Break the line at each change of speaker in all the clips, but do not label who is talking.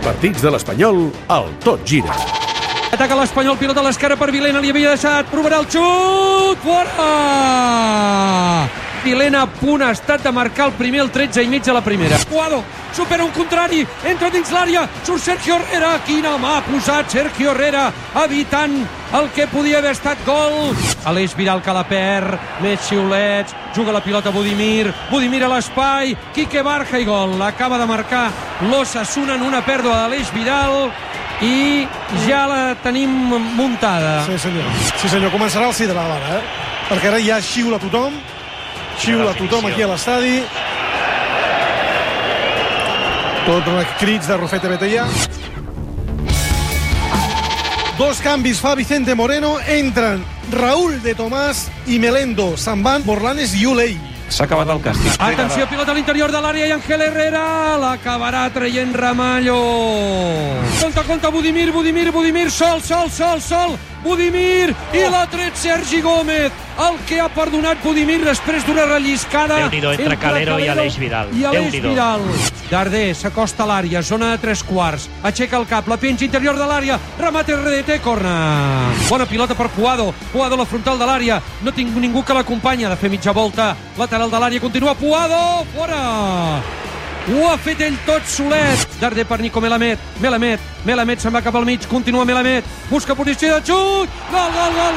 partits de l'Espanyol al Tot Gira.
Ataca l'Espanyol, pilota a l'esquerra per Vilena, li havia deixat, provarà el xut, fora! Vilena a punt ha estat de marcar el primer, el 13 i mig de la primera. Puado, supera un contrari, entra dins l'àrea, surt Sergio Herrera, quina mà ha posat Sergio Herrera, evitant el que podia haver estat gol. Aleix Vidal que la perd, més xiulets, juga la pilota Budimir a l'espai, Quique Barja i gol. Acaba de marcar l'Osasuna en una pèrdua d'Aleix Vidal i ja la tenim muntada.
Sí, senyor. Sí, senyor. Començarà el sí de la bala, perquè ara ja xiula tothom. Xiula tothom aquí a l'estadi. Tots els crits de Rufete Betella. Dos canvis fa Vicente Moreno. Entren Raúl de Tomàs i Melendo. Se'n van Morlanes i Ulei.
S'ha acabat el càstig.
Atenció, pilota a l'interior de l'àrea i Ángel Herrera l'acabarà traient Ramallo. Compte, Budimir, sol. Budimir, i l'ha tret Sergi Gómez, el que ha perdonat Budimir després d'una relliscada.
Déu-n'hi-do, entre Calero i Aleix Vidal.
Darder s'acosta a l'àrea, zona de 3/4, aixeca el cap, la pinxa interior de l'àrea, remate RDT, corna. Bona pilota per Puado a la frontal de l'àrea, no tinc ningú que l'acompanya, ha de fer mitja volta, lateral de l'àrea, continua Puado, fora! Ho ha fet ell tot solet. Darder per Nico Melamed se'n va cap al mig, continua Melamed, busca posició de xut, gol,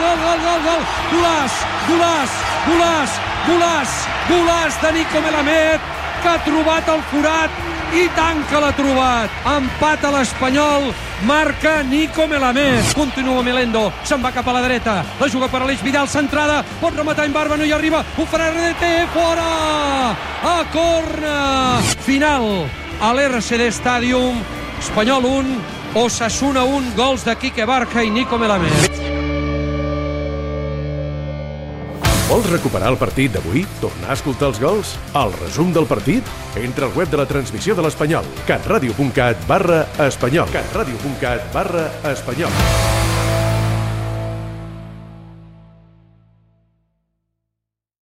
golaç de Nico Melamed, que ha trobat el forat, i tant que l'ha trobat. Empat a l'Espanyol, marca Nico Melamed. Continua Melendo, se'n va cap a la dreta, la juga per Aleix Vidal, centrada, pot rematar en barba, no hi arriba, ho farà RDT, fora! A corna! Final a l'RCD Stadium, Espanyol 1, Osasuna 1, gols de Quique Barja i Nico Melamed.
Vols recuperar el partit d'avui? Tornar a escoltar els gols? El resum del partit? Entra al web de la transmissió de l'Espanyol, catradio.cat/espanyol. catradio.cat/espanyol.